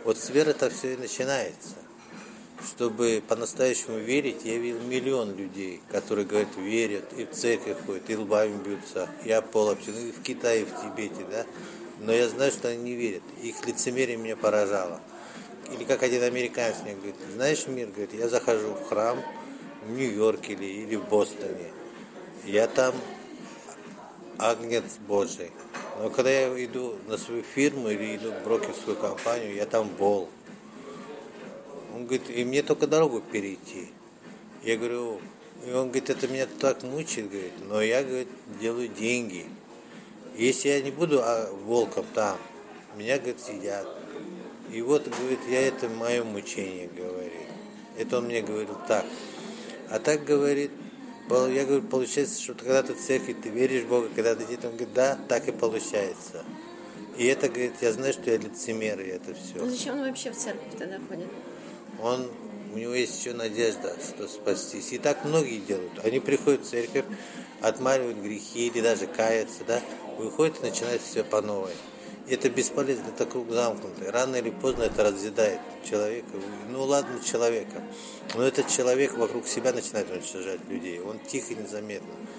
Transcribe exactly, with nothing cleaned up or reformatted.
Вот с веры это все и начинается. Чтобы по-настоящему верить, я видел миллион людей, которые, говорят, верят, и в церковь ходят, и лбами бьются, и о пол общаются, и в Китае, и в Тибете, да. Но я знаю, что они не верят. Их лицемерие меня поражало. Или как один американец мне говорит, знаешь, Мир, говорит, я захожу в храм в Нью-Йорке или, или в Бостоне, я там агнец Божий. Но когда я иду на свою фирму или иду в брокерскую компанию, я там вол. Он говорит, и мне только дорогу перейти. Я говорю, и он говорит, это меня так мучает, говорит, но я, говорит, делаю деньги. Если я не буду а, волком там, меня, говорит, съедят. И вот, говорит, я это мое мучение, говорит. Это он мне говорил так. А так, говорит, я говорю, получается, что когда ты в церкви, ты веришь в Бога, когда ты идешь, он говорит, да, так и получается. И это, говорит, я знаю, что я лицемер, и это все. Ну зачем он вообще в церковь тогда ходит? Он, у него есть еще надежда, что спастись. И так многие делают. Они приходят в церковь, отмаливают грехи или даже каются, да, выходят и начинают все по новой. И это бесполезно, это круг замкнутый. Рано или поздно это разъедает человека. Ну ладно, человека. Но этот человек вокруг себя начинает уничтожать людей. Он тихо и незаметно.